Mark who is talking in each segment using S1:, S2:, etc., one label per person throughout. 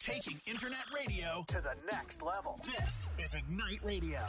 S1: Taking internet radio to the next level. This is Ignite Radio.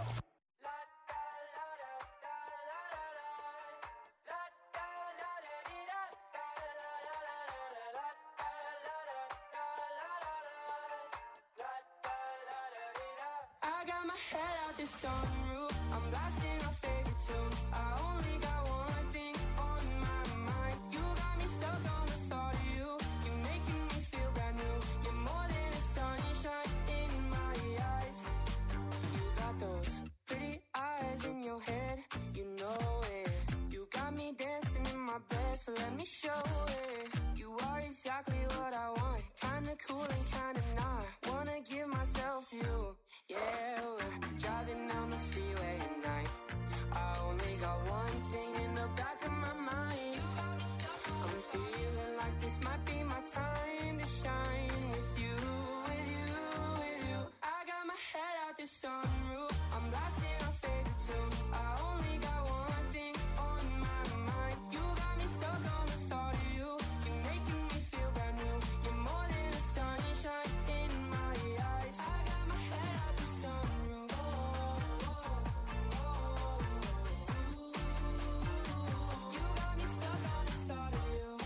S2: I got my head out the sunroof. I'm blasting our favorite tunes. I only got one thing on my mind. You got me stuck on the thought of you. You're making me feel brand new. You're more than a sunshine in my eyes. You got those pretty eyes in your head. You know it. You got me dancing in my bed, so let me show it. You are exactly what I want. Kinda cool and kinda not. Wanna give myself to you. Yeah, we're driving down the freeway at night. I only got one thing in the back of my mind. I'm feeling like this might be my time to shine with you, with you, with you. I got my head out the sunroof. I'm blasting our favorite tunes. I only got one thing on my mind. You got me stuck on the thought of you. You're making me feel brand new. You're more than a sunshine in my eyes. I got my head out the sunroof. You got me stuck on the thought of you.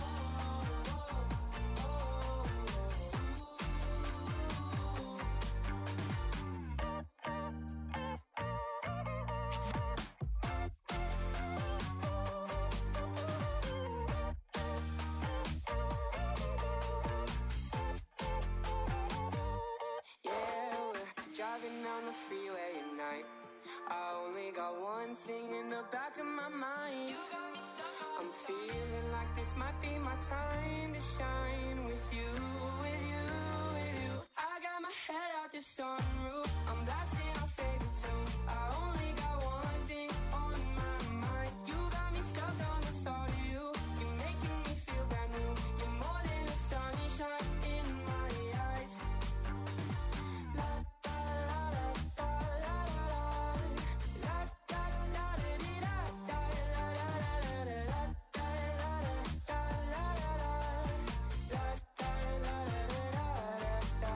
S2: Yeah, we're driving down the freeway at night. I only got one thing in the back of my mind. I'm feeling like this might be my time to shine with you, with you, with you. I got my head out the sunroof. I'm blasting our favorite tunes. I only got one thing on my mind. You got me stuck on the thought of you. You're making me feel brand new. You're more than a sunshine in my eyes. La da la da la la la. La da la da dee da da la la la la la da la da la la la. La da la da da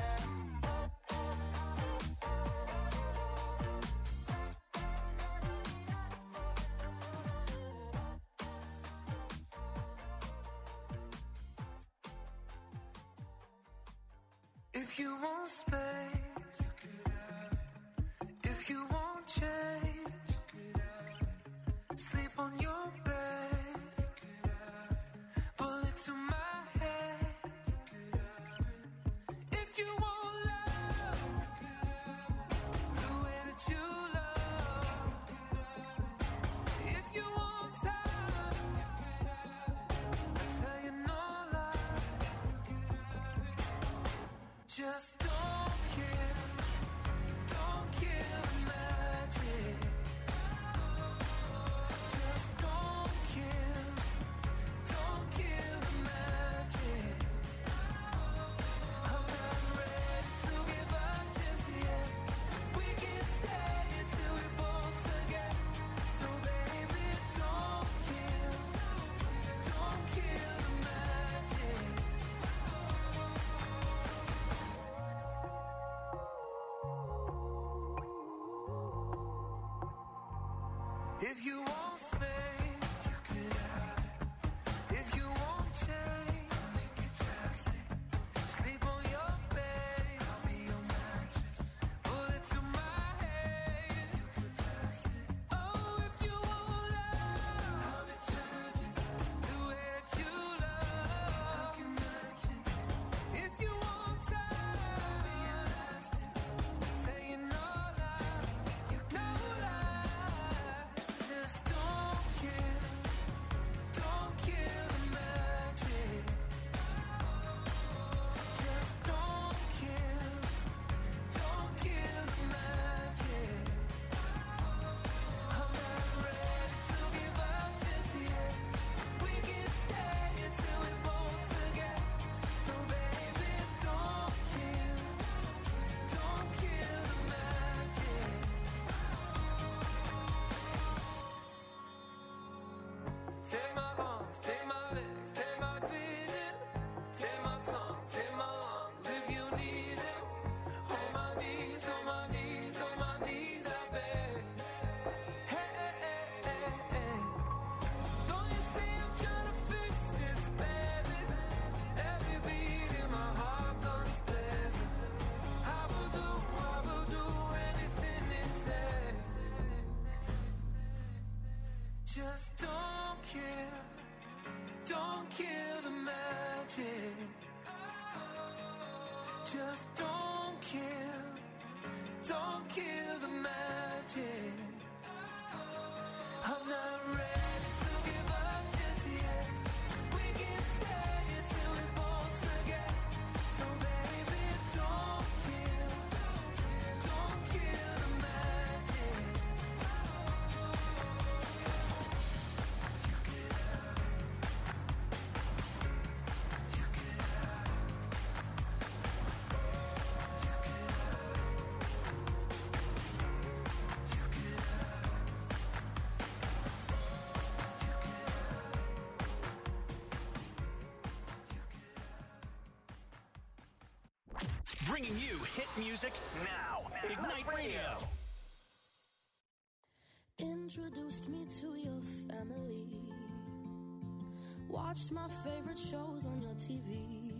S3: If you want space, you could have it. If you want change, you could have it. Sleep on your bed, you could have it. Bullet to my head, you could have it. If you want love, you could have it. The way that you love, you could have it. If you want time, you could have it. I tell you no lie, you could have it. Just don't kill the magic. Just don't kill the magic. I'm not ready to give up just yet. We can stay until we both forget. So baby, don't kill the magic. If you want space, you could have it. If you want change, I'll make it drastic. Sleep on your bed, I'll be your mattress. Bullet to my head, you could pass it. Oh, if you want love, I'll be tragic. The way that you love, I can match it. If you want time, I'll be elastic. Saying no lie, you no lie. Just don't Just don't kill the magic. I'm not ready to give up just yet. We can stay until we both forget. So baby, don't kill the magic. You get out. You get out. You get out. You get out.
S1: Bringing you hit music now. Ignite Radio.
S4: Introduced me to your family. Watched my favorite shows on your TV.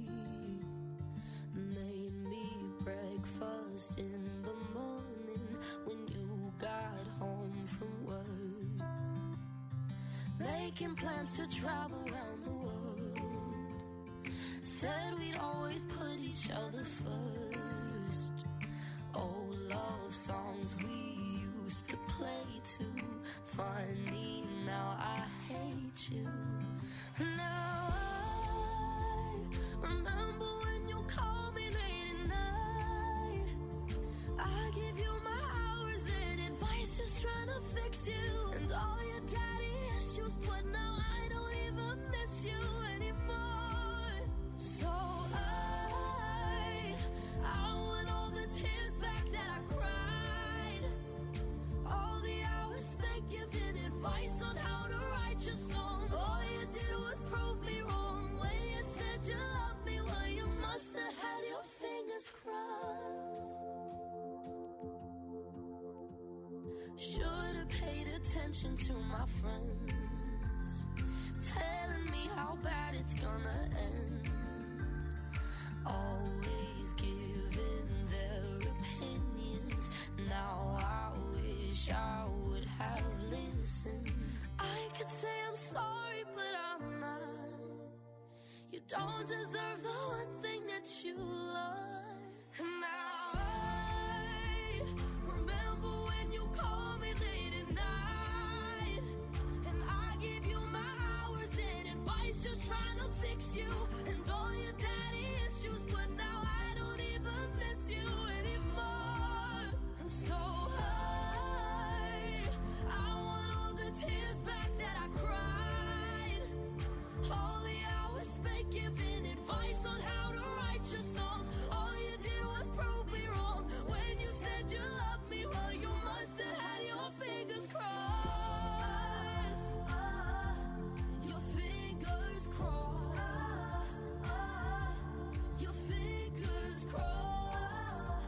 S4: Made me breakfast in the morning when you got home from work. Making plans to travel around the world. Said we'd always put each other first. Old love songs we used to play too. Funny, now I hate you. Now I remember when you called me late at night. I give you my hours and advice, just trying to fix you. And all your daddy issues, but now I don't even miss you anymore. So I want all the tears back that I cried. All the hours spent giving advice on how to write your songs. All you did was prove me wrong. When you said you loved me, well, you must have had your fingers crossed. Should have paid attention to my friends, telling me how bad it's gonna end. Always giving their opinions. Now I wish I would have listened. I could say I'm sorry, but I'm not. You don't deserve the one thing that you love. And now I remember when you called me late at night. And I gave you my hours and advice, just trying to fix you. And all your daddy issues, but now I don't even miss you anymore. And so I want all the tears back that I cried. All the hours spent giving advice on how to write your songs. All you did was prove me wrong. When you said you loved me, well, you must have had your fingers crossed. Your fingers crossed. Your fingers crossed.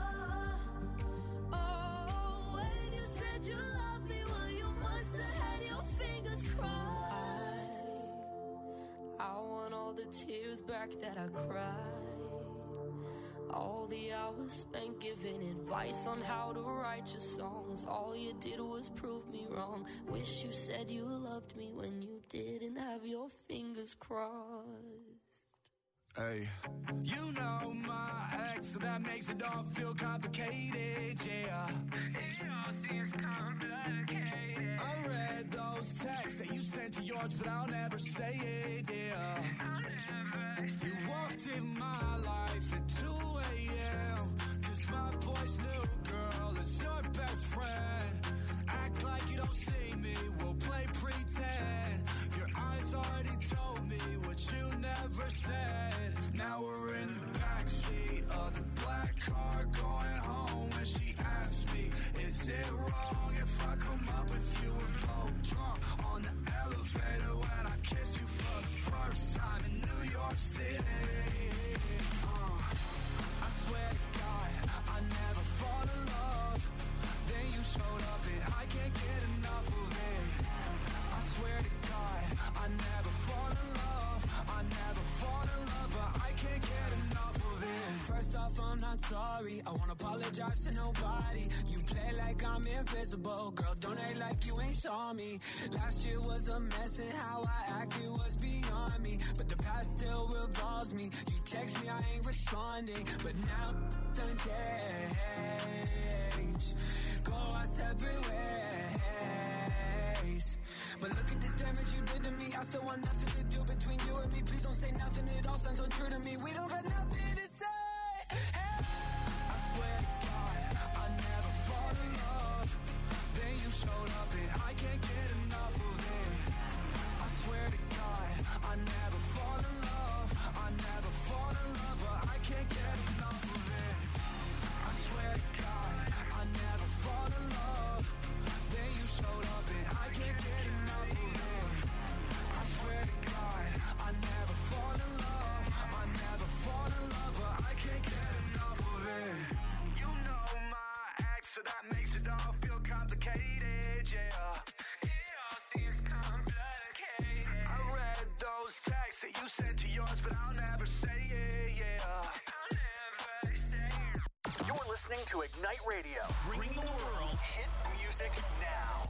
S4: Oh, when you said you loved me, well, you must have had your fingers crossed. I want all the tears back that I cried. All the hours spent giving advice on how to write your songs. All you did was prove me wrong. Wish you said you loved me when you didn't have your fingers crossed.
S5: Hey, you know my ex, so that makes it all feel complicated, yeah. It all seems complicated. I read those texts that you sent to yours, but I'll never say it, yeah. I'll never say it. You walked in my life at 2 a.m. Cause my boy's new girl is your best friend. Act like you don't see me, we'll play pretend. Your eyes already told me what you never said. Now we're in the backseat of the black car going home. When she asked me, is it wrong if I come up with you? We're both drunk on the elevator when I kissed you for the first time in New York City. off, I'm not sorry. I won't apologize to nobody. You play like I'm invisible. Girl, don't act like you ain't saw me. Last year was a mess and how I acted was beyond me. But the past still revolves me. You text me, I ain't responding. But now done change. Go our separate ways. But look at this damage you did to me. I still want nothing to do between you and me. Please don't say nothing, it all sounds so true to me. We don't got nothing to say. Hey. I swear to God, I never fall in love. Then you showed up and I can't get enough of it. I swear to God, I never fall in love. I never fall in love, but I can't get enough of it. I swear to God, I never fall in love. Then you showed up and I can't get enough of it. I swear to God, I never fall in love. I never fall in love, but I can't get enough of it. You know my ex, so that makes it all feel complicated, yeah. It all seems complicated. I read those texts that you sent to yours, but I'll never say it, yeah. I'll never say it.
S1: You're listening to Ignite Radio, bringing the world hit music now.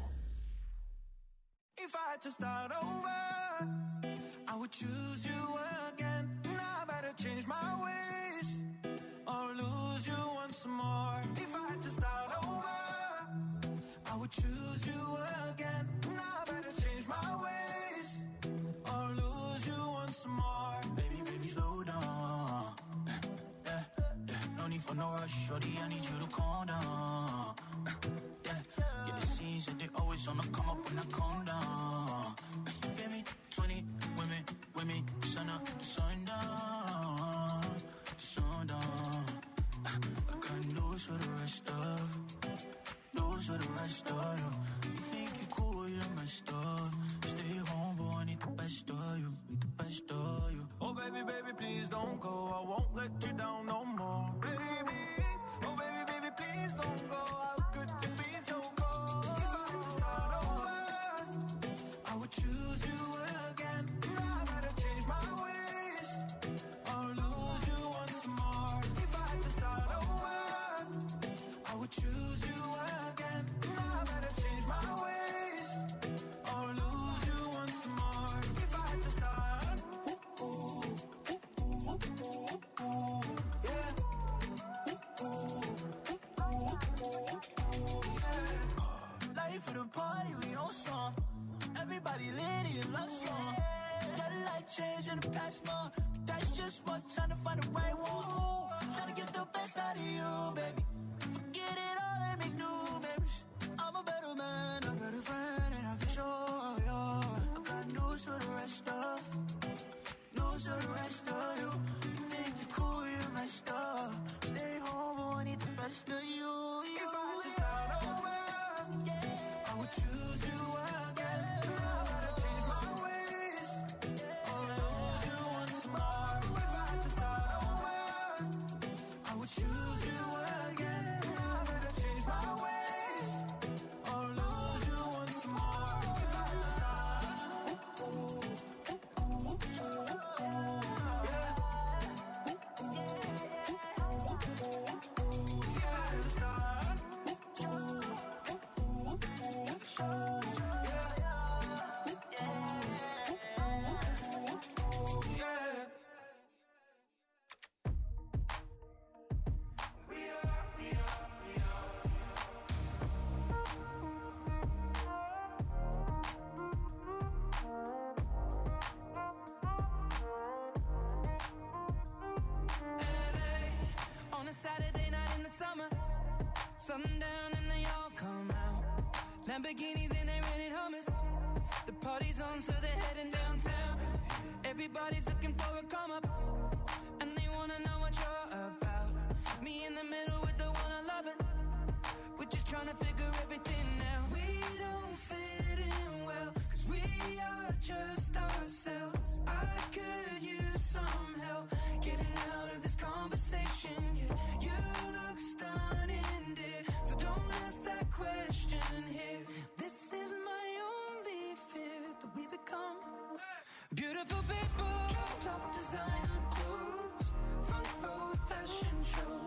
S3: If I had to start over, I would choose you again. Now I better change my ways or lose you once more. If I had to start over, I would choose you again. Now I better change my ways or lose you once more. Baby, slow down. No need for no rush, shorty, I need you to calm down. Yeah, the scenes that they always on the come up when I calm down. You feel me? 20 women, sun up, sundown, sundown. I got news for the rest of you. You think you cool, you're messed up. Stay home, boy, I need the best of you, Oh, baby, please don't go. I won't let you down no more, baby. Oh, baby, please don't go. How could you be so cold? If I had to start over, I would choose you again. Now I better change my ways or lose you once more. If I had to start over, I would choose you again. Now I better change my ways or lose you once more. If I had to start, yeah. Life of the party, we on song. Everybody lit in love song. Got a life change in the past month. That's just what time to find the right one. Ooh, trying to get the best out of you, baby. Forget it all and make new memories. I'm a better man, a better friend, and I can show you. I got news for the rest of you. You think you're cool, you're messed up. Stay home, boy, I need the best of you. If I had to start over, I would choose you again. Now I gotta change my ways or lose you once more. If I had to start over, I would choose you again. Now I gotta change my ways or lose you once more. If I had to start, on a Saturday night in the summer, sundown and they all come out. Lamborghinis and they rented Hummers. The party's on, so they're heading downtown. Everybody's looking for a come up, and they wanna know what you're about. Me in the middle with the one I love it. We're just trying to figure everything out. We don't fit in well, 'cause we are just ourselves. I could use some help getting out of this conversation. Yeah, you look stunning, dear, so don't ask that question here. This is my only fear, that we become beautiful people. Top designer clothes, front row fashion shows.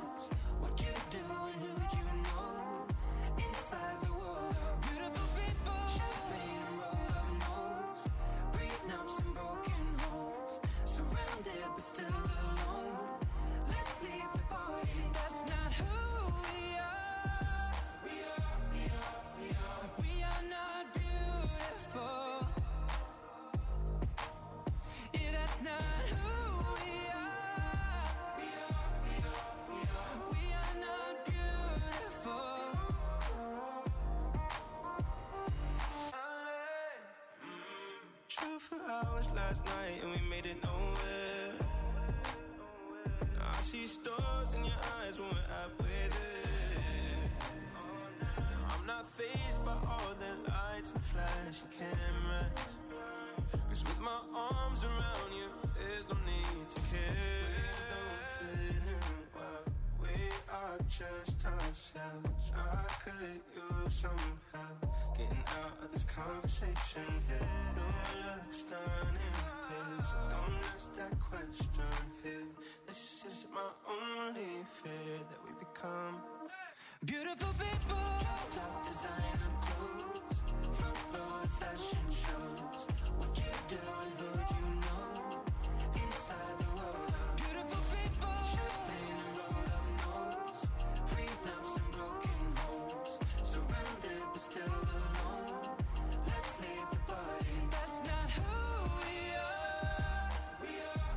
S6: hours last night and we made it nowhere. Now I see stars in your eyes when we're halfway there. Now I'm not fazed by all the lights and flashing cameras, 'cause with my arms around you, there's no need to care. We don't fit in well, we are just ourselves. I could use some help getting out of this conversation here. Your looks done in place, so don't ask that question here. This is my only fear, that we become beautiful people. Top designer clothes, front row fashion shows. What you do and who'd you know? Inside the world of beautiful people. Champagne and rolled up nose, prenups and broken homes. Surrounded but still alone. Let's leave the party. That's not who we are. We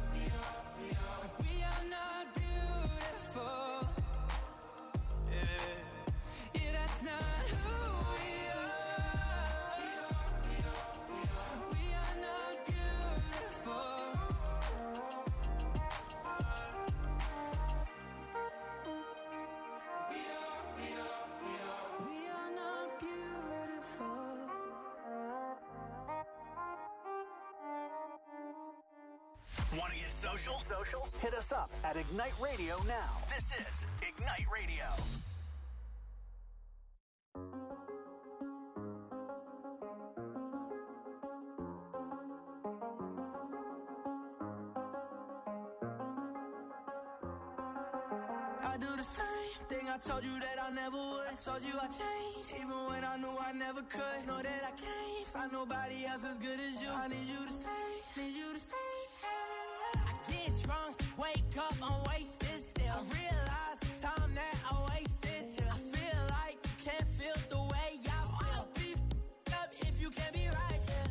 S6: are not beautiful. Yeah, that's not who we are. We are not beautiful. We are not beautiful.
S1: Want to get social? Hit us up at Ignite Radio now. This is Ignite Radio.
S3: I do the same thing I told you that I never would. I told you I changed, even when I knew I never could. Know that I can't find nobody else as good as you. I need you to stay, need you to stay. I get drunk, wake up, I'm wasted still. I realize the time that I wasted here. I feel like you can't feel the way I feel. I'll be f***ed up if you can't be right here.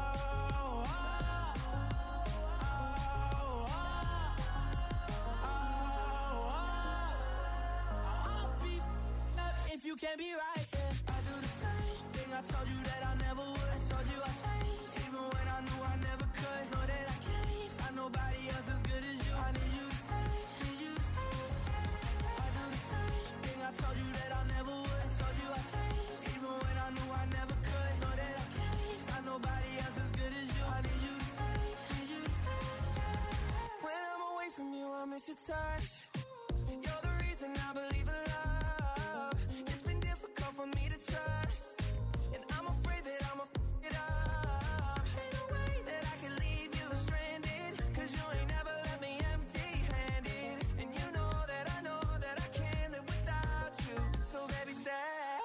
S3: If you can't be right, yeah. I do the same thing I told you that I never would. I told you I changed, even when I knew I never could. Know that I can't find nobody else as good as you. I need you to stay, need you to stay. I do the same thing I told you that I never would. I told you I changed, even when I knew I never could. Know that I can't find nobody else as good as you. I need you to stay, need you to stay. When I'm away from you, I miss your touch. You're the reason I believe in love. For me to trust, and I'm afraid that I'ma f*** it up. Ain't no way that I can leave you stranded, 'cause you ain't never left me empty-handed. And you know that I can't live without you. So baby, stay.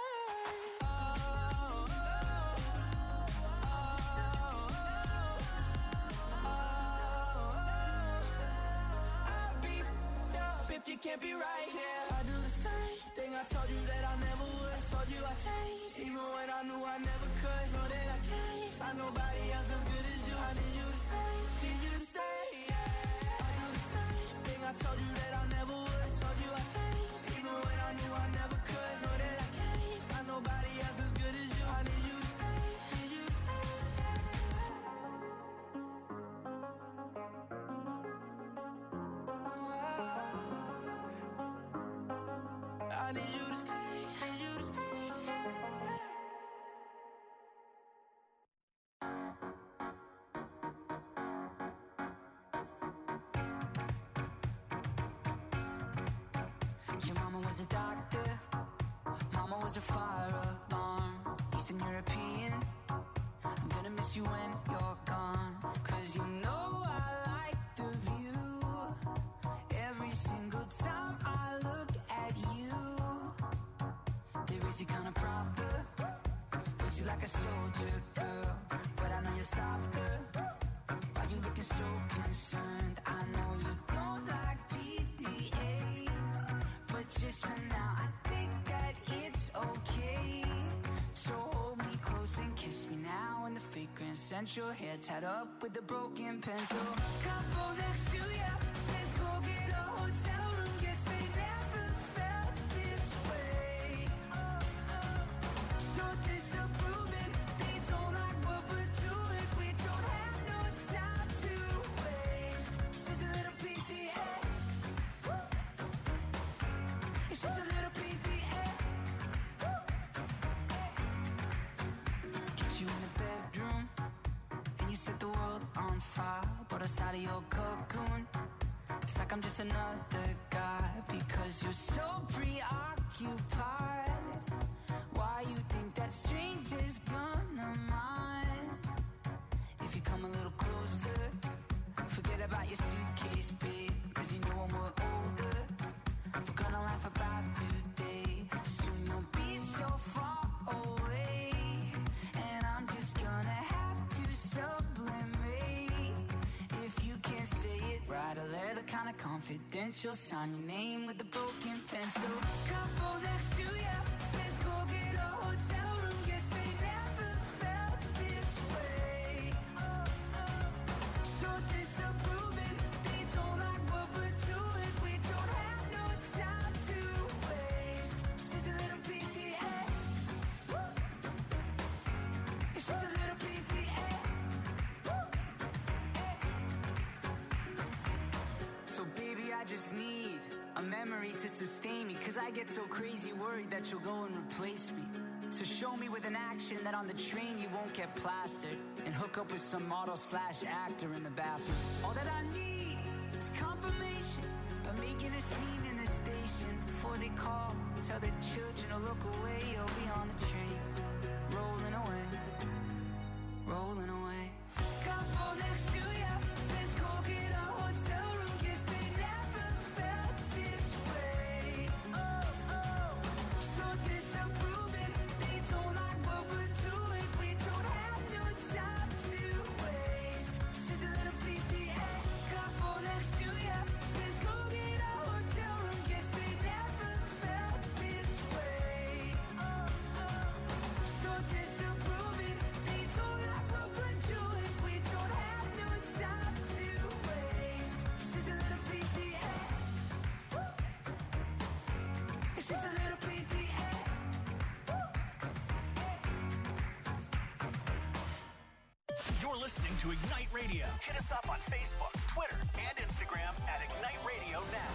S3: I'll be f***ed up if you can't be right here. I do the same thing I told you that I never would. I told you I changed, even when I knew I never could. Know that I can't find nobody else as good as you. I need you to stay, need you to stay. I do the same thing I told you that I never would. I told you I changed, even when I knew I never could. Know that I can't find nobody else as good as you. I need you to stay, need you to stay. I need you to stay, need you to stay. Your mama was a doctor, mama was a fire alarm. Eastern European, I'm gonna miss you when you're gone. 'Cause you know I like the view. Every single time I look at you, they raise you kind of proper, raise you like a soldier girl. But I know you're softer. Why you looking so concerned? I know you don't like PDA, but just for now I think that it's okay. So hold me close and kiss me now in the fake Grand Central. Hair tied up with a broken pencil. Couple next to ya says go get a hotel room. Guess they never felt this way. So disapproving, they don't like what we're doing. We don't have no time.
S7: on fire, but outside of your cocoon, it's like I'm just another guy. Because you're so preoccupied. Why you think that stranger's gonna mind? If you come a little closer, forget about your suitcase, babe. Cause you know when we're older, we're gonna laugh about today. Soon you'll be so far away, and I'm just gonna have to sublimate. If you can't say it, write a letter kinda confidential. Sign your name with a broken pencil. Couple next to ya, let's go get a hotel room. Guess they never felt this way. So disapproving, they don't like what we're doing. We don't have no time to waste. She's a little PDA. She's a little PDA. So baby, I just need a memory to sustain me. Cause I get so crazy worried that you'll go and replace me. So show me with an action that on the train you won't get plastered, and hook up with some model/actor in the bathroom. All that I need is confirmation by making a scene in the station. Before they call, tell the children to look away. You'll be on the train, rolling away, rolling away. Couple next to ya, let's go get a hotel room. Guess they never felt this way. So disapproving, they don't like what we're doing. We don't have no time to waste. She's a little PDA. Couple next to ya, let's go get a hotel room. Guess they never felt this way. So disapproving, they don't like what we're doing. We don't have no time to waste. She's a little PDA. She's a little PDA.
S1: You're listening to Ignite Radio. Hit us up on Facebook, Twitter, and Instagram at Ignite Radio Now.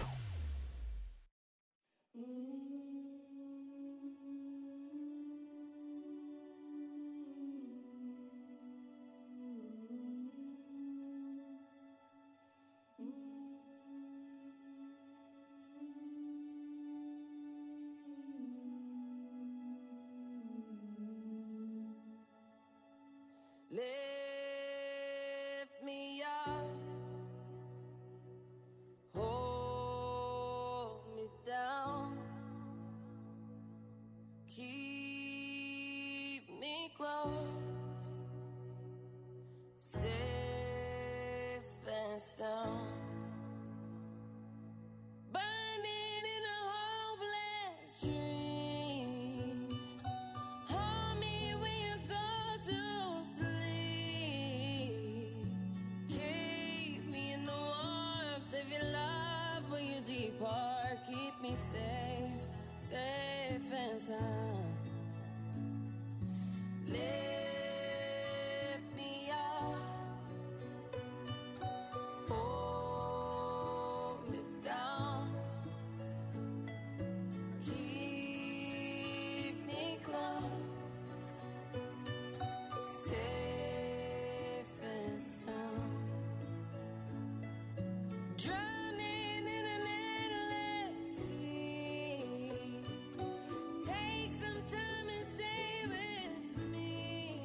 S4: Lift me up, hold me down, keep me close, safe and sound. Burning in a hopeless dream. Hold me when you go to sleep. Keep me in the warmth of your love when you depart. Keep me safe, safe and sound. Lift me up, hold me down, keep me close, safe and sound. Drowning in an endless sea. Take some time and stay with me.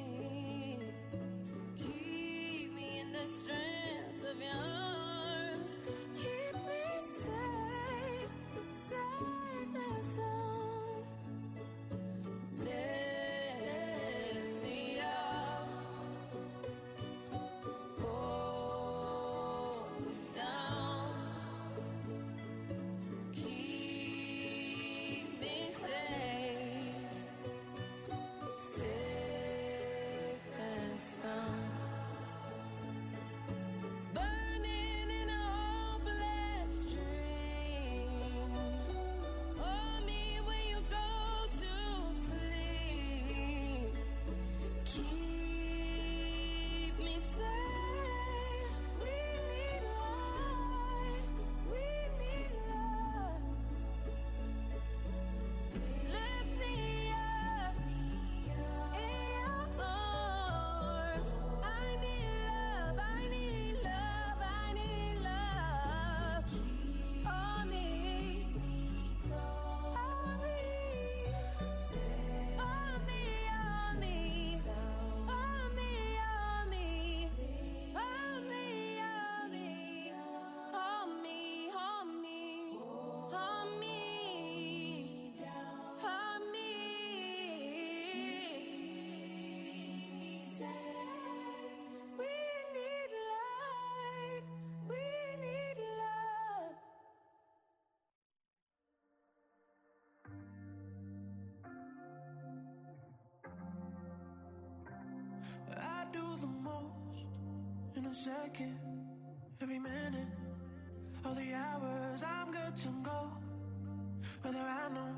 S3: second, every minute, all the hours I'm good to go. Whether I don't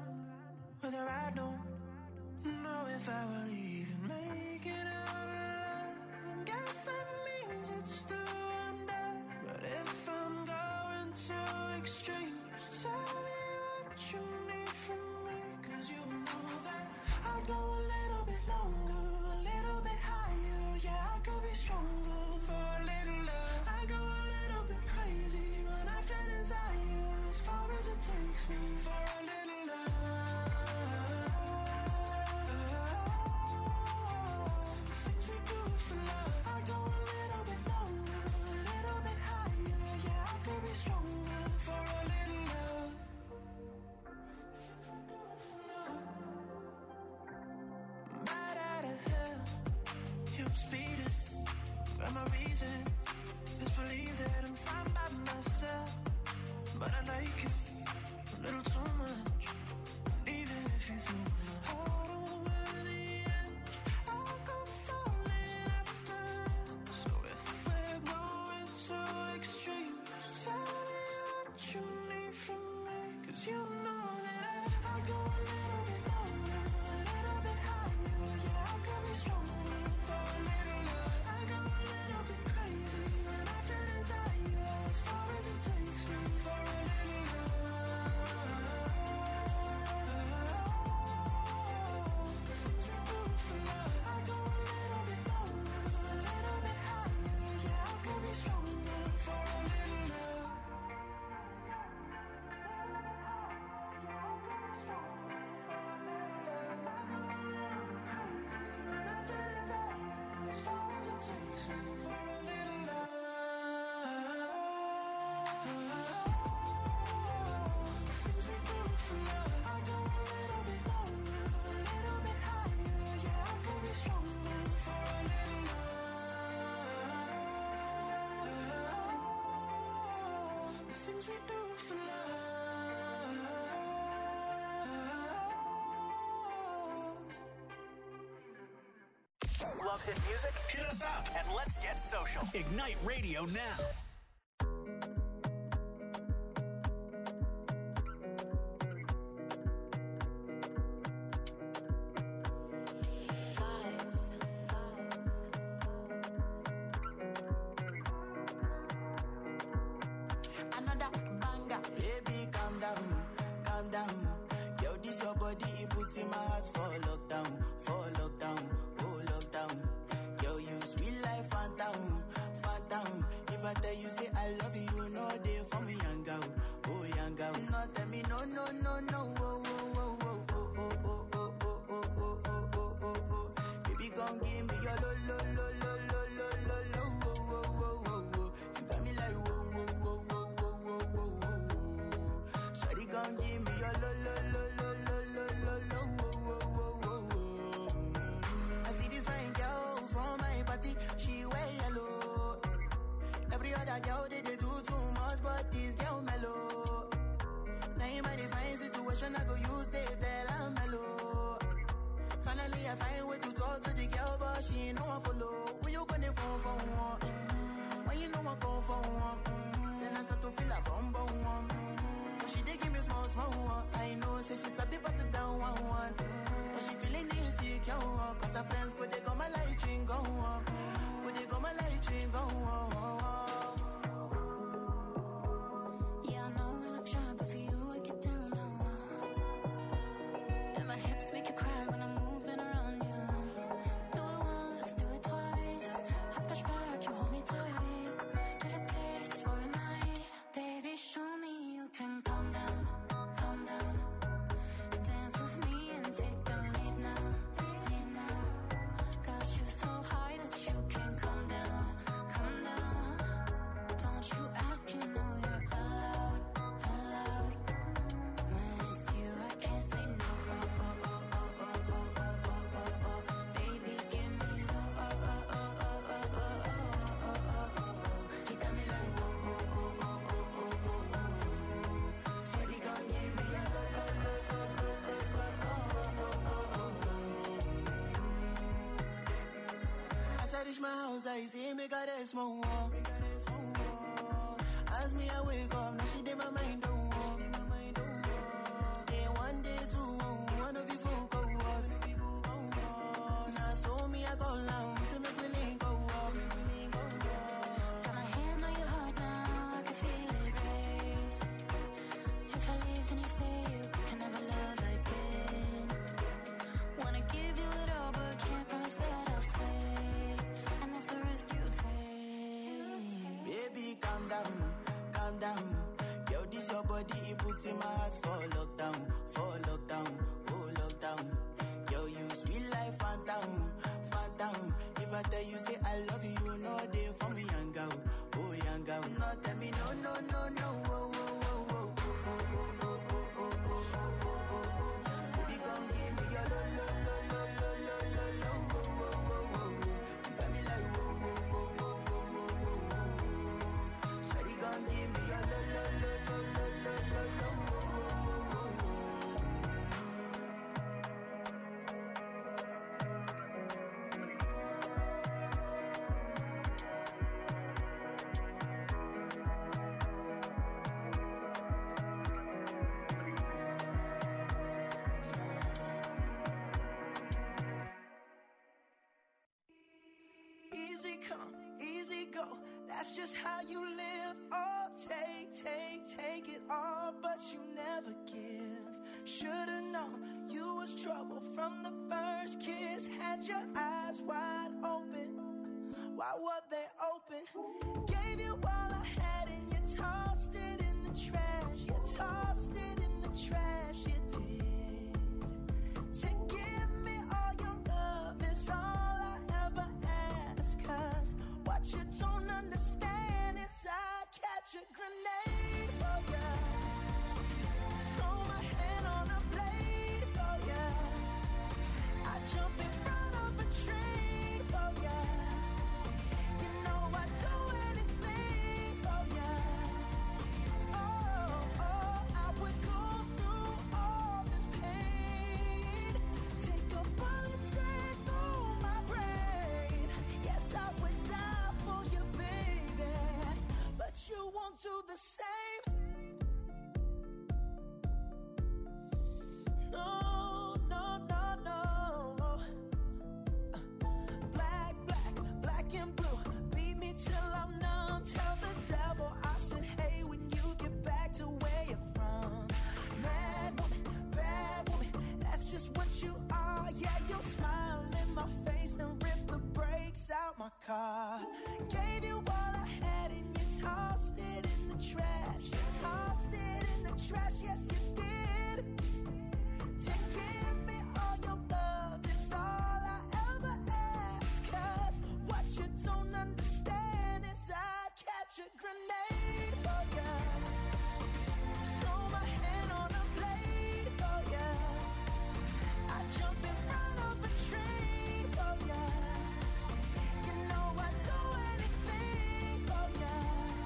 S3: know if I will even make it out alive. And guess that means it's still under. But if I'm going too extreme, tell me what you need from me. Cause you know that I'd go a little bit longer, a little bit higher. Yeah, I could be stronger for a little love. I go a little bit crazy when I feel desire, as far as it takes me for a little love. My reason is believe that I'm fine by myself, but I like you a little too much. Even if you threw my heart over the edge, I'll go falling after. So if we're going too extreme, tell me what you need from me. Cause you know that I'll go a little bit longer, a little bit higher. Yeah, I could be stronger for a little love. I go a little bit crazy when I feel desire, as far as it takes me for a little love. The things we do for love. I go a little bit longer, a little bit higher. Yeah, I could be stronger for a little love. As far as it takes me for a little love. The things we do for love. I go a little bit longer, a little bit higher. Yeah, I could be stronger for a little love. The things we do for love.
S1: Love hit music? Hit us up and let's get social. Ignite Radio now.
S3: Another banger, baby, calm down, calm down. Yo, this your body, it puts in my heart for lockdown, oh lockdown. Yo, you sweet life, phantom, phantom. If I tell you say I love you, you know they for me, young girl, oh young girl. No, tell me no, no, no, no, oh, oh, oh, oh, oh, oh, oh, oh, oh, oh, oh, oh, oh, oh. Baby, gon' give me your lo, lo, lo, lo, lo, lo, lo, lo, oh, oh, oh, oh, oh. You got me like whoa, whoa, whoa, whoa, whoa, whoa, whoa, whoa. Shawty gon' give me your lo, lo, lo, lo, lo, lo, lo, lo, oh, oh, oh, oh, oh. I see this fine girl from my party, she wear yellow. Every other girl they do too much, but this girl mellow. Now in my divine situation, I go use they tell I'm mellow. Finally, I find way to talk to the girl, but she ain't no one follow. When you gonna phone for one? When you know I come for one? Then I start to feel a bum bum one. But she dey give me small small one. I know, say she's a bit pass it down one. But she feeling insecure, cause her friends could they go my light ring go on. Could they go my light ring go on.
S4: Yeah, I know we look shy, but for you I get down now. And my hips make you cry when I'm moving around you. Do it once, do it twice. I push back, you hold me tight. Get a taste for a night. Baby, show me you can calm down, calm down. Dance with me and take the lead now, lead now. Got you so high that you can't come down, come down. Don't you ask, you know you're allowed, allowed. When it's you, I can't say no. Oh, oh, oh, oh, oh, oh, oh, oh, oh, oh. Baby, give me the oh, oh, oh, oh, oh, oh, oh, oh, oh, oh. You got me like oh, oh, oh, oh, oh, oh, oh, oh.
S3: Shawty gon' give me a lo, lo, lo, lo, lo, lo, lo, oh, oh, oh, oh, oh. As I reach my house, I see me got a small wall.
S8: As me I wake up, now she did my mind don't walk. Day one, day two, one of you folk go us. Now so me I go down, say make we link go walk.
S4: Got my hand on your heart now, I can feel it race. If I leave, then you say you can never love again. Wanna give you it all, but can't promise that I'll stay. And that's the risk you take.
S8: Baby, calm down, calm down. Yo, this your body, it puts in my heart for lockdown, oh lockdown. Yo, you sweet life, phantom, phantom. If I tell you say I love you, you know they for me, young girl, oh young girl. No, tell me no, no, no, no, oh, oh, oh, oh, oh, oh, oh, oh, oh, oh, oh, oh. Baby, come give me your lo, lo, lo, lo, lo, lo, lo, lo, oh, oh, oh, oh. You got me like oh, oh, oh, oh, oh, oh, oh, oh. Shawty, come give me your lo, lo, lo, lo, lo, lo, lo, lo, oh, oh, oh, oh, oh.
S3: Easy come, easy go. That's just how you live. Oh, take it all, but you never give. Should've known you was trouble from the first kiss. Had your eyes wide open. Why were they open? Gave you all I had and you tossed it in the trash. You tossed it in the trash. You did. To give me all your love is all I ever ask. 'Cause what you don't understand is I'd catch a grenade for ya. Throw my hand on a blade for ya. I jump in front of a train for ya. You know I'd do anything for ya. Oh, oh, I would go through all this pain. Take a bullet straight through my brain. Yes, I would die for you, baby. But you won't do the same. No, no, no, no. Black, black, black and blue. Beat me till I'm numb. Tell the devil I said, hey, when you get back to where you're from. Mad woman, that's just what you are. Yeah, you'll smile in my face, then rip the brakes out my car. Gave you all I had and you tossed it in the trash. You tossed it in the trash, yes you did. To give me all your love is all I ever ask. 'Cause what you don't understand is I'd catch a grenade for ya. Throw my hand on a blade for ya. I jump in front of a train for ya. You know I'd do anything for ya.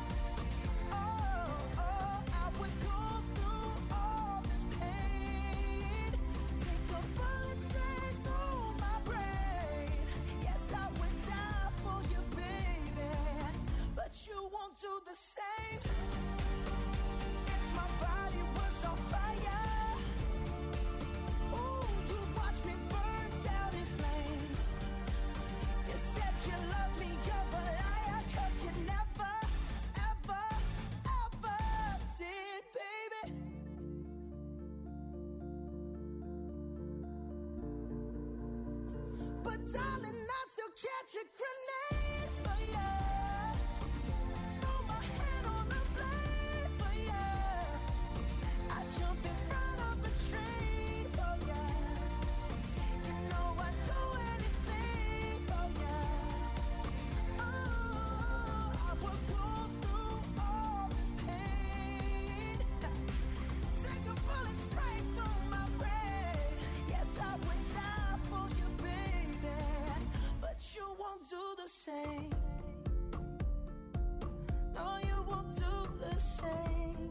S3: Oh, oh, I would go through all this pain. Take a bullet straight through my brain. Yes, I would die for you, baby. But you won't do the same. If my body was on fire, ooh, you'd watch me burn down in flames. You said you love me, you're a liar. 'Cause you never, ever, ever did, baby. But darling, I'd still catch a grenade for ya. Throw my hand on a blade for ya. I jump in front of a train for ya. You know I'd do anything for ya. Oh, I would go through all this pain. Take a bullet straight through my brain. Yes, I would die for you, baby. But you won't do the same. No, you won't do the same.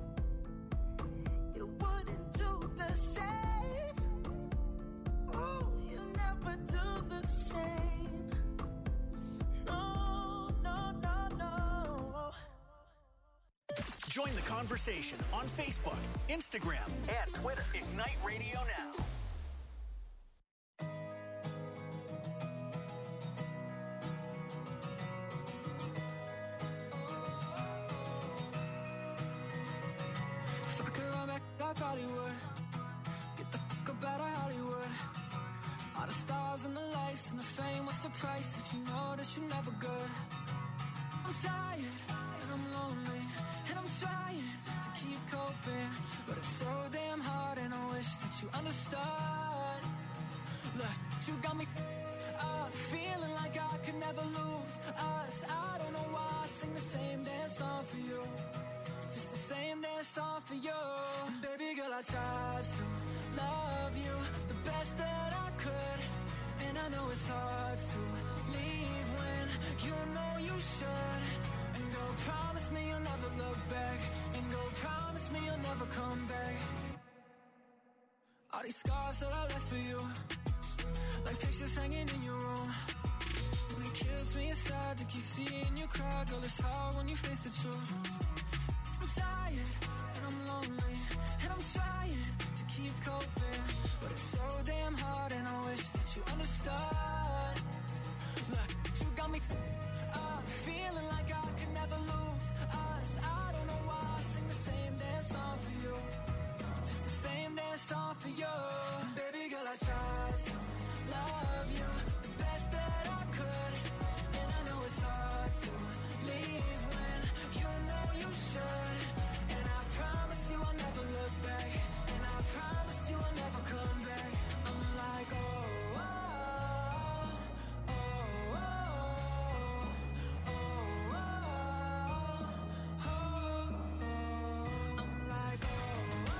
S3: You wouldn't do the same. Oh, you never do the same. No, no, no, no.
S1: Join the conversation on Facebook, Instagram, and Twitter. Ignite Radio Now.
S3: If I could run back, I probably would. Get the fuck up out of Hollywood. All the stars and the lights and the fame, what's the price if you know that you're never good? I'm tired and I'm lonely and I'm trying to keep coping, but it's so damn hard and I wish that you understood. Look, you got me up, feeling like I could never lose us. I don't know why I sing the same damn song for you, just the same damn song for you. And baby girl, I tried to love you the best that I could, and I know it's hard to leave when you know you should. And go promise me you'll never look back, and go promise me you'll never come back. All these scars that I left for you, like pictures hanging in your room, and it kills me inside to keep seeing you cry. Girl, it's hard when you face the truth. I'm tired and I'm lonely and I'm trying to keep coping, but it's so damn hard and I wish that you understood. Look, you got me up, feeling like I could never lose us. I don't know why I sing the same damn song for you, just the same damn song for you. And baby girl, I tried to love you the best that I could, and I know it's hard to leave when you know you should. And I promise you I'll never look back, and I promise you I'll never come back. I'm like, oh, oh, oh, oh, oh, oh, oh, oh. I'm like, oh,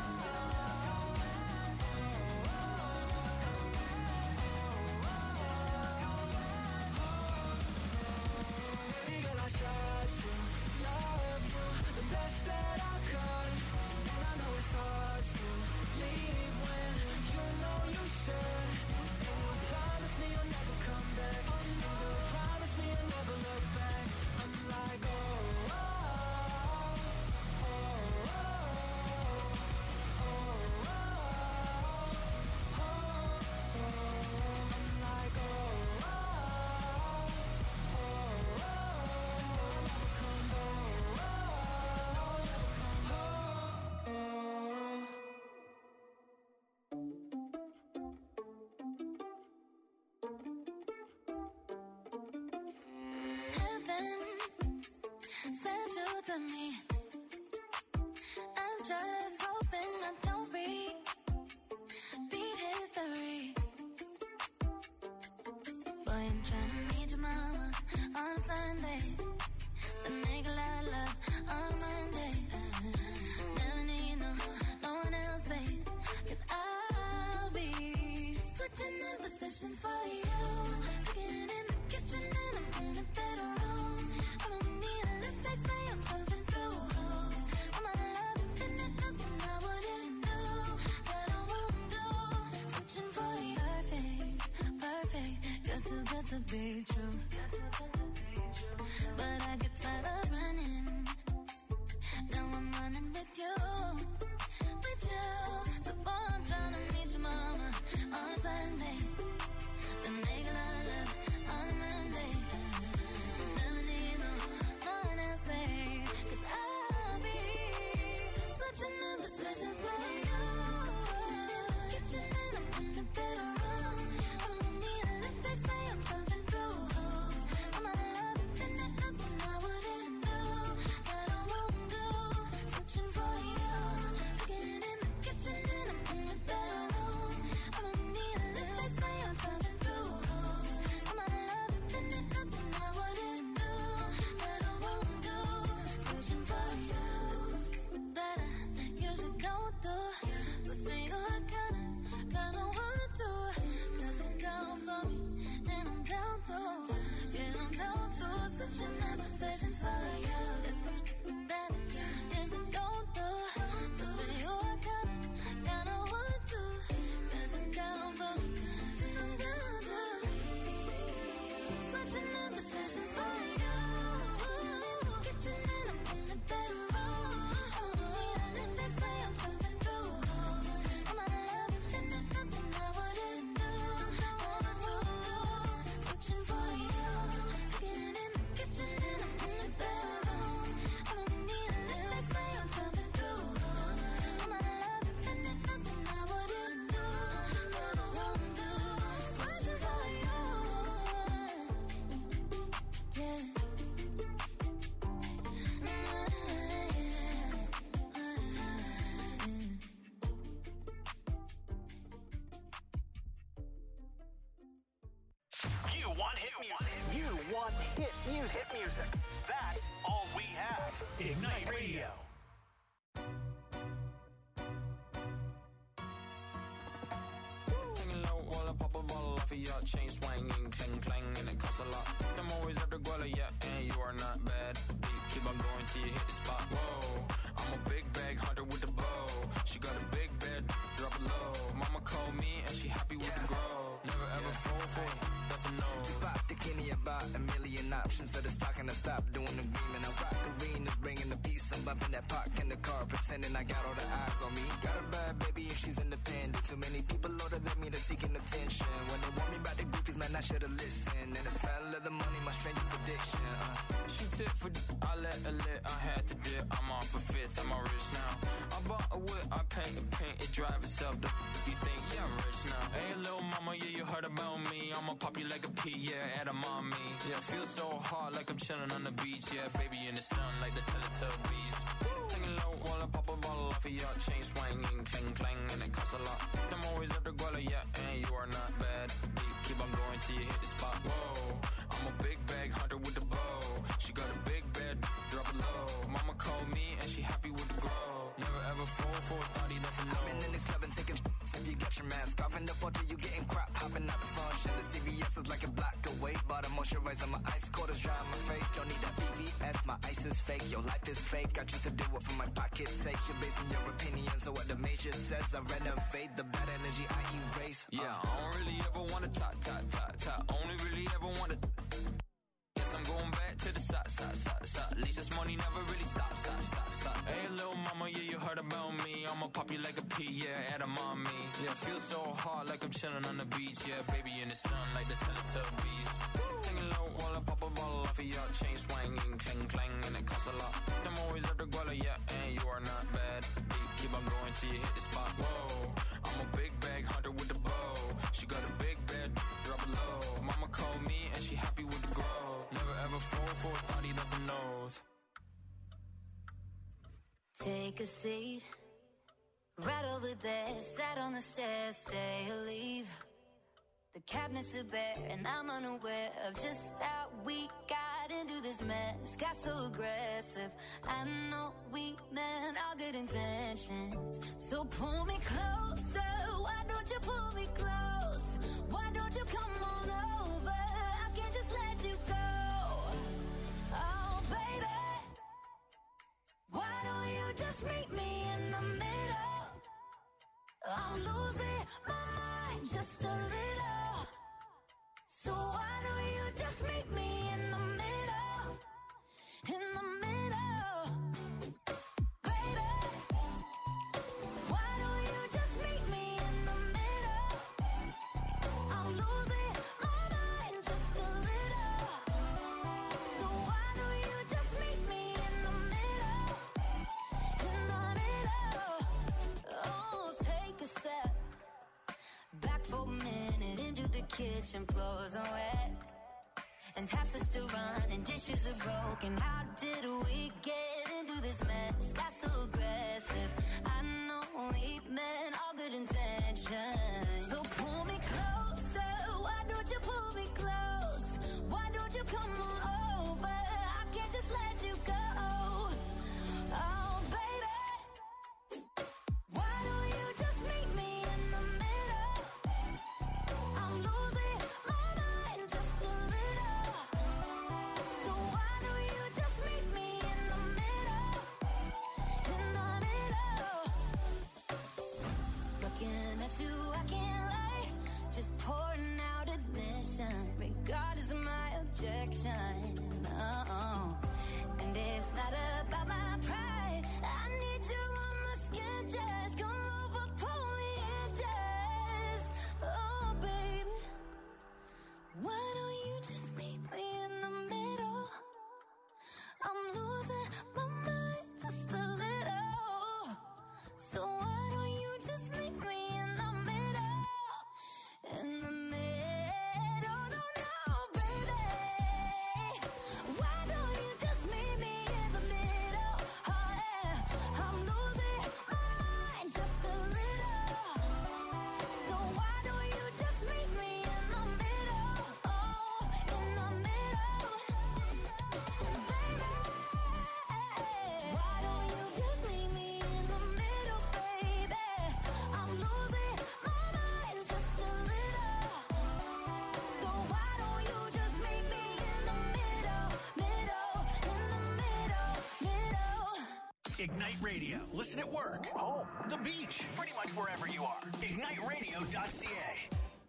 S3: baby girl, I tried to love you the best that I could, and I know it's hard to leave when you know you should. And you promise me you'll never come back, and you promise me you'll never look back. I'm like, oh, oh, oh, oh, oh, oh, oh, oh. I'm like, oh, oh, oh, oh, never come back, oh, never come home.
S4: Heaven sent you to me. I'm just hoping I don't repeat history. Boy, I'm trying to meet your mama on Sunday, then make a lot of love on Monday. Never need no one else, babe, 'cause I'll be switching in positions for you. Cooking in the kitchen and I'm in the bedroom. I don't need a lift, they say I'm pumping through holes. I'm out of love, infinite, nothing I wouldn't do, that I won't do. Switching for you, perfect, perfect. You're too good to be true.
S1: non-stop hit music. That's all we have. Ignite Radio.
S6: Taking low while I pop a bottle off of your chain swinging, clang clang, and it costs a lot. I'm always after Guala, yeah, and you are not bad. Deep, keep on going till you hit the spot. Whoa, I'm a big bag hunter with the bow. She got a big bed, drop it low. Mama called me and she happy with the grow. Never ever fall for it, that's a no.
S9: Just bought the Kenny about a million options. So the stock and I stop doing the green. And I rock arenas, bringing the peace. I'm bumping that park in the car, pretending I got all the eyes on me. Got a bad baby and she's independent. Too many people older than me, they're seeking attention. When they want me about the goofies, man, I should've listened. And the smell of the money, my strangest addiction.
S6: She tip for I let her lit, I had to dip. I'm off a fifth, I'm all rich now. I bought a whip, I paint it drive itself. You think, yeah, I'm rich now. Hey, little mama, yeah, you heard about me. I'ma pop you like a pea, yeah, at a mommy. Yeah, feel so hard like I'm chilling on the beach. Yeah, baby in the sun like the Teletubbies. Taking low while I pop a bottle off of your chain swinging, clang clang, and it costs a lot. I'm always after Guala, yeah, and you are not bad. Deep, keep on going till you hit the spot. Whoa, I'm a big bag hunter with the bow. She got a big bed, drop it low. Mama called me and she happy with the grow. Never ever fall for a thotty, that's a no.
S9: I've been in this club and taking shots. If you get your mask off in the photo, you getting crap. Hopping out the function. The CVS is like a block away. Bought a moisturizer, my ice cold is dry on my face. Don't need that VVS, my ice is fake. Your life is fake. I choose to do it for my pocket's sake. You're basing your opinions on what the major says. I renovate the bad energy I erase.
S6: Yeah, I don't really ever wanna top. Only really ever wanna. Guess I'm going back to the side. At least this money never really stops. Hey, little mama, yeah, you heard about me. I'ma pop you like a pea, yeah, at a mommy. Yeah, feel so hard like I'm chilling on the beach. Yeah, baby in the sun like the Teletubbies. Taking low while I pop a bottle off of your chain swinging, clang clang, and it costs a lot. I'm always after Guala, yeah, and you are not bad. Deep, keep on going till you hit the spot. Whoa, I'm a big bag hunter with the bow. She got a big bed, drop it low. Mama called me and she happy with the grow. Never ever fall for a thotty, that's a no.
S4: Take a seat, right over there, sat on the stairs, stay or leave. The cabinets are bare and I'm unaware of just how we got into this mess. Got so aggressive, I know we meant all good intentions. So pull me closer, why don't you pull me close? Why don't you come on over, I can't just let you go. Oh baby, why don't you just meet me in the middle? I'm losing my mind just a little. So why don't you just meet me in the middle? In the middle. Baby, why don't you just meet me in the middle? I'm losing my mind just a little. So why don't you just meet me in the middle? In the middle. Oh, take a step back for a minute into the kitchen, floors are wet and taps are still running, dishes are broken. How did we get into this mess? Got so aggressive, I know we meant all good intentions. So pull me closer, why don't you pull me close? Why don't you come on over, I can't just let you go. Oh baby, why don't you just meet me in the middle? I'm losing my mind just a little. So why don't you just meet me in the middle? In the middle. Looking at you, I can't lie. Just pouring out admission, regardless of my objection. Oh, and it's not about my pride. I need you on my skin, just come over, pull me in, just. Oh, baby, why don't you just meet me in the middle? I'm losing my mind just a little. So why don't you just meet me in the middle? In the middle, no, no, baby. Why don't you just meet me in the middle? Oh, yeah. I'm losing my mind
S1: Ignite Radio. Listen at work, home, the beach, pretty much wherever you are. IgniteRadio.ca.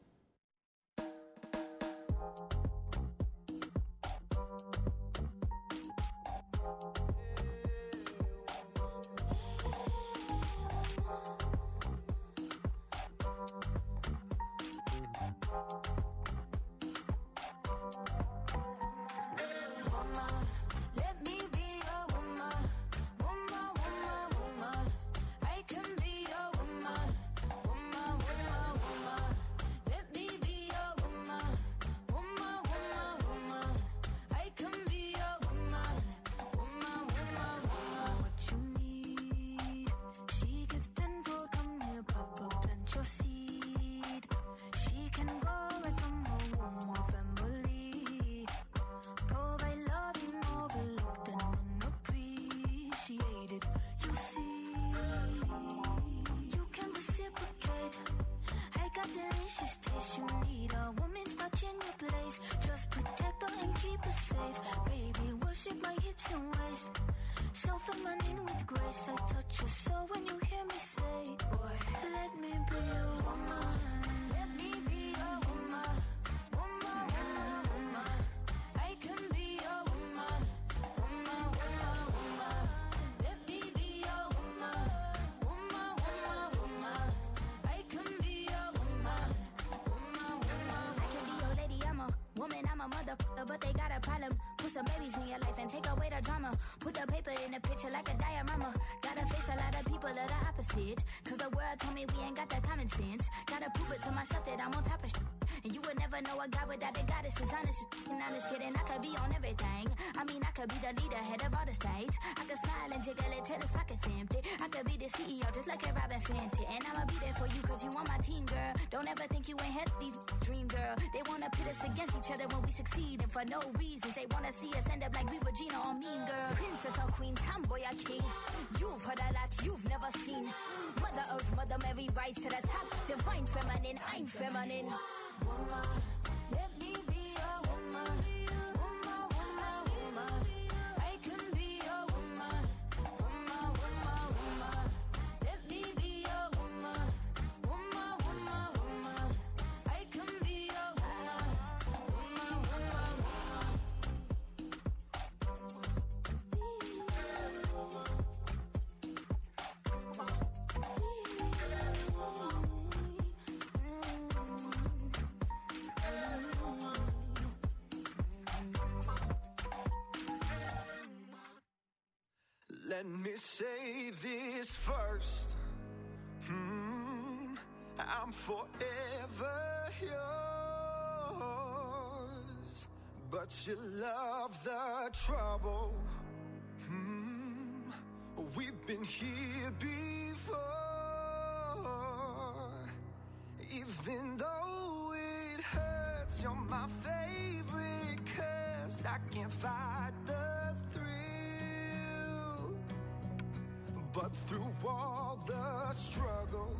S10: But they got a problem. Put some babies in your life and take away the drama. Put the paper in the picture like a diorama. Gotta face a lot of people that are opposite. Cause the world told me we ain't got that common sense. Gotta prove it to myself that I'm on top of shit. And you would never know a guy without the goddess is honest. And honest kidding, I could be on everything. I mean, I could be the leader, head of all the states. I could smile and jiggle it till his pockets empty. I could be the CEO just like a Robin Fenty. And I'ma be there for you cause you on my team, girl. Don't ever think you ain't had these dream, girl. They wanna pit us against each other when we succeed. And for no reasons, they wanna see us end up like we were Gina or Mean Girl. Princess or queen, tomboy or king. You've heard a lot you've never seen. Mother Earth, Mother Mary, rise to the top. Divine feminine, I'm feminine. Woman, let me be a woman. Woman, woman, woman. I can be a woman. Woman, woman, woman. Let me be a woman. Woman, woman, woman. I can be a woman. Woman, woman, woman.
S3: Let me say this first. I'm forever yours. But you love the trouble. We've been here before. Even though it hurts, you're my favorite curse. I can't fight the thrill. But through all the struggle,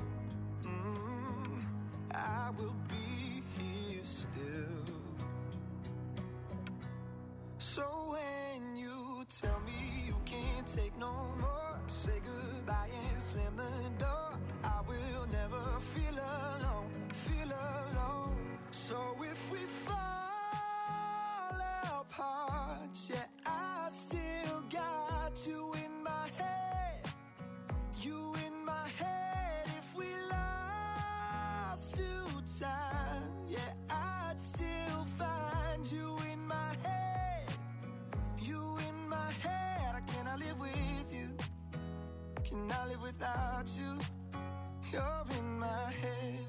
S3: I will be here still. So when you tell me you can't take no more, say goodbye and slam the door. I will never feel alone, feel alone. So if we fall apart, yeah, I still got you in my head. You in my head. If we lost to time, yeah, I'd still find you in my head. You in my head. I cannot live with you. Cannot live without you. You're in my head.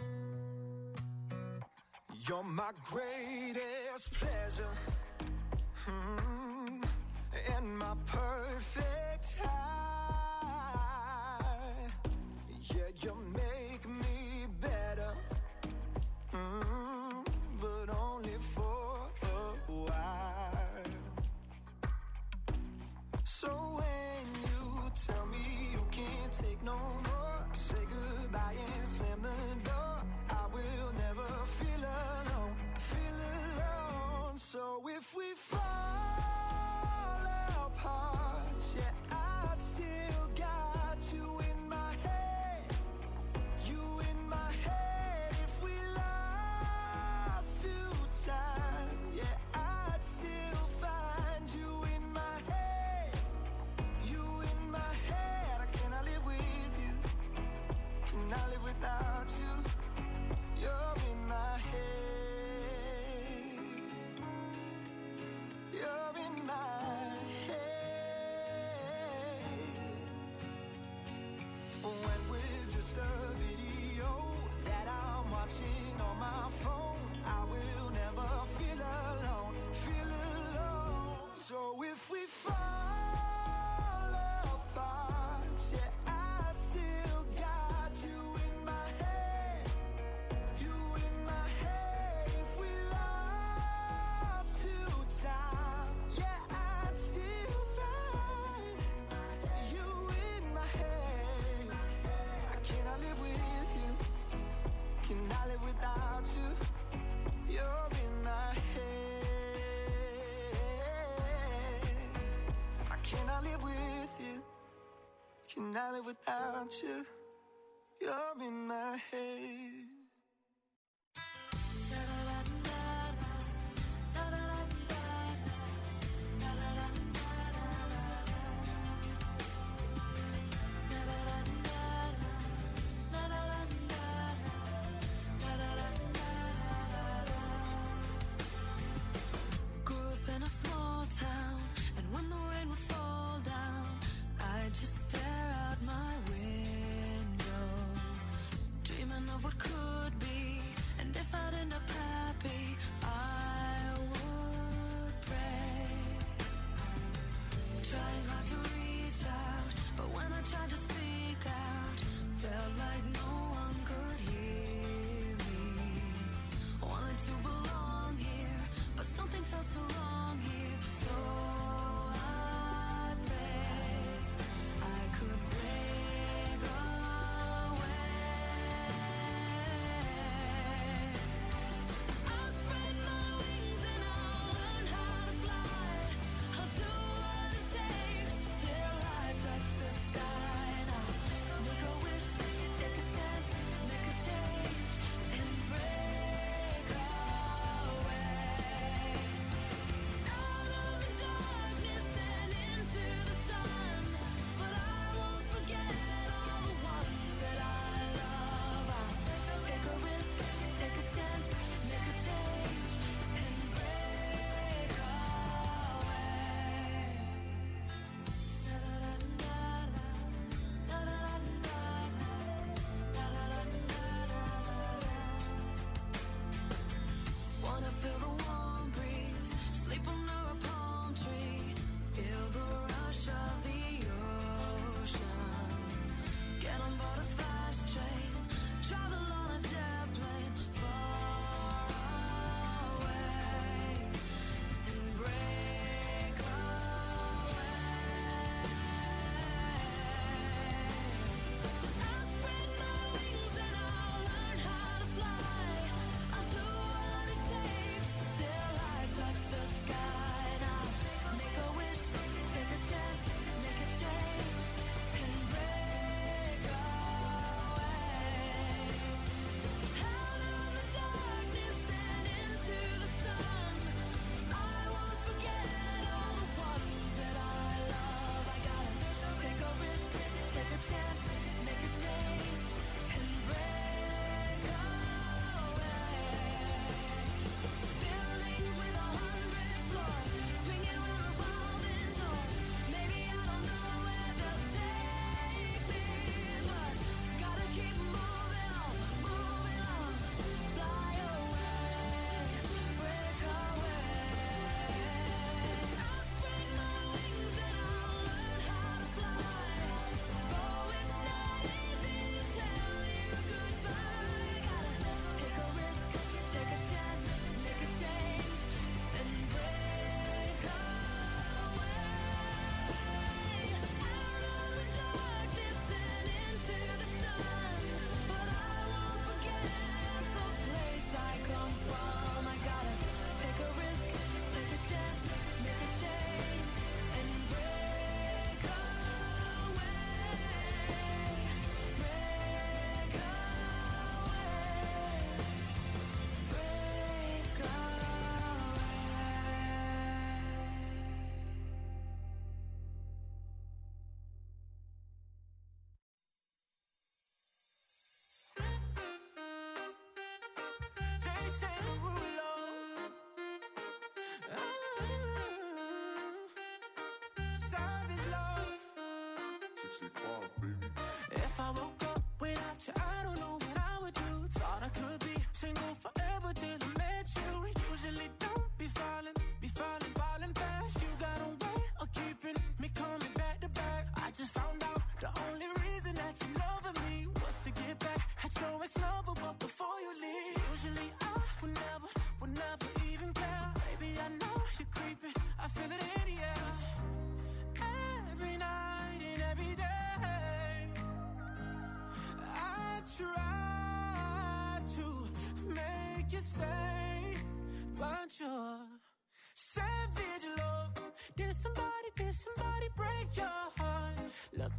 S3: You're my greatest pleasure. And my perfect high. Yeah, you make me better. But only for a while. So when you tell me you can't take no more, say goodbye and slam the door. I will never feel alone, feel alone. So if we fall apart, without you. You're in my head. You're in my head. When we're just a video that I'm watching on my phone, I will never feel alone, feel alone. So if we fall apart, yeah, I still got you in my head, you in my head. If we lost to time, yeah, I'd still find you in my head. Can I live with you? Can I live without you? You're in my head. Can I live with you? Can I live without you? You're in my head.
S4: Just stare out my window, dreaming of what could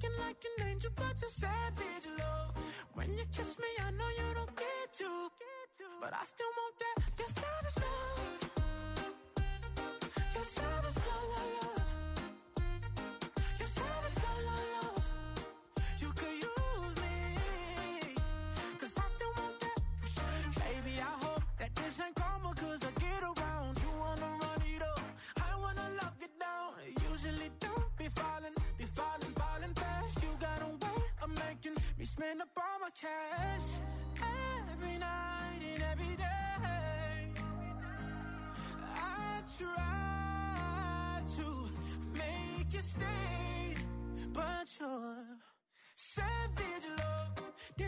S3: Acting like an angel, but you're savage, love. When you kiss me, I know you don't get to, but I still want that. Your savage love. Your savage love, love. Your savage love, love. You could use me, 'cause I still want that. Baby, I hope that this ain't karma, 'cause I get around. You wanna run it up, I wanna lock it down. Usually don't be falling fast. You got a way of making me spend up all my cash. Every night and every day I try to make you stay, but you're savage, love.